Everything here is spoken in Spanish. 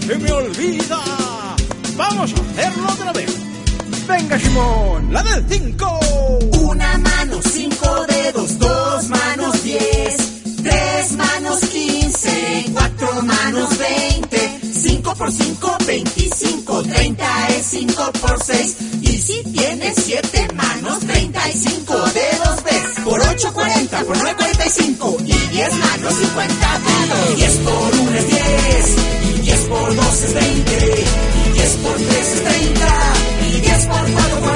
se me olvida. Vamos a hacerlo otra vez. Venga, Simón, la del 5. Una mano, 5 dedos, 2 manos, 10, 3 manos, 15, 4 manos, 20, 5 por 5, 25, 30 es 5 por 6. Y si tienes 7 manos, 35 dedos ves. Por 8, 40, por 9, 45. Y 10 manos, 50 dedos. 10 por 1 es 10. Y 10 por 2 es 20. Y 10 por 3 es 30. Y 10 por 4,